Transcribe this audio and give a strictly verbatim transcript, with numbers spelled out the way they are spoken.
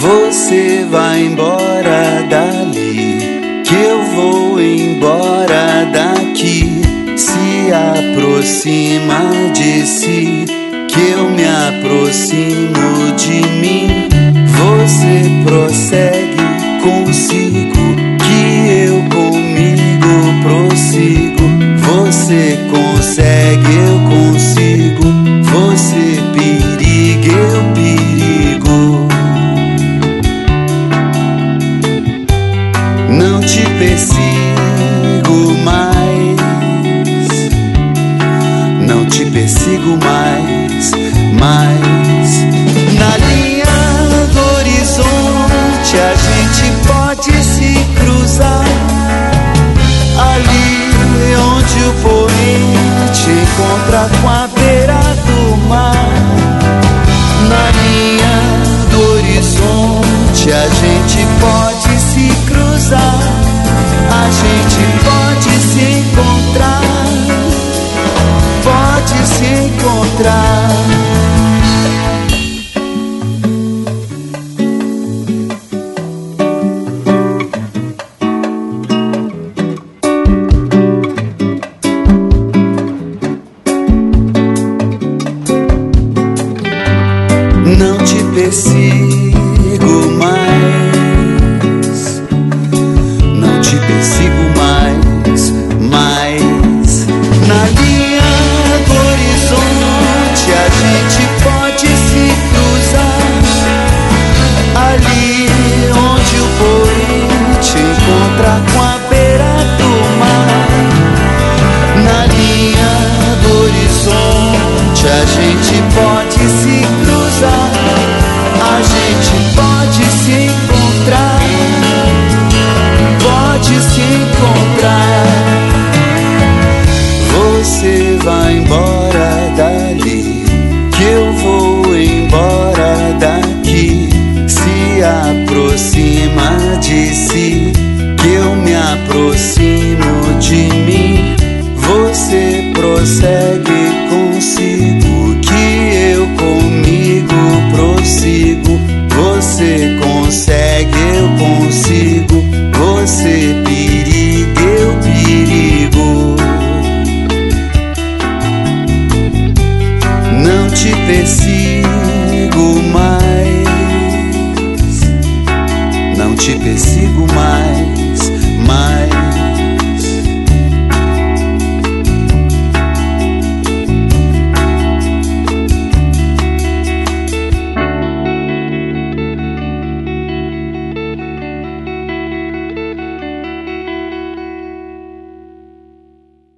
Você vai embora dali, que eu vou embora daqui. Se aproxima de si, que eu me aproximo de mim. Você prossegue consigo, que eu comigo prossigo. Você consegue, eu consigo. Você periga, eu perigo. Não te persigo mais, não te persigo mais, mais. Na linha do horizonte a gente pode se cruzar, ali onde o poente encontra com a